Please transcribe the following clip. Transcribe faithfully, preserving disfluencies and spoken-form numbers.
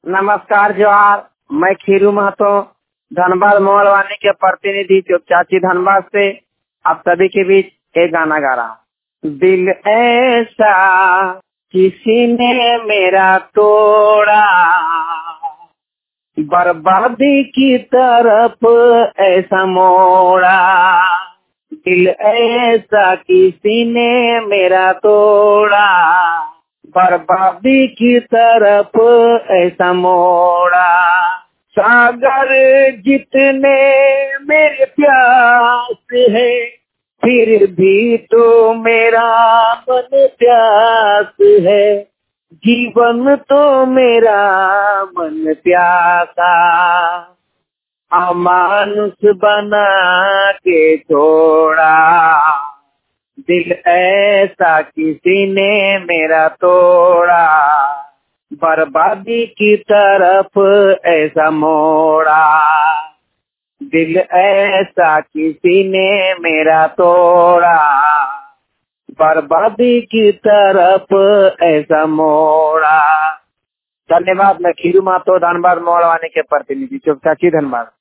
नमस्कार जोहार। मैं खीरू महतो धनबाद मोहलवानी के प्रतिनिधि चाची धनबाद से आप सभी के बीच एक गाना गा रहा हूँ। दिल ऐसा किसी ने मेरा तोड़ा, बर्बादी की तरफ ऐसा मोड़ा। दिल ऐसा किसी ने मेरा तोड़ा, बर्बादी की तरफ ऐसा मोड़ा। सागर जितने मेरे प्यास है, फिर भी तो मेरा मन प्यास है। जीवन तो मेरा मन प्यासा, अमानुष बना के छोड़ा। दिल ऐसा किसी ने मेरा तोड़ा, बर्बादी की तरफ ऐसा मोड़ा। दिल ऐसा किसी ने मेरा तोड़ा, बर्बादी की तरफ ऐसा मोड़ा। धन्यवाद। मैं खीरू महतो धनबाद मोहलवानी के प्रतिनिधि चाची धनबाद।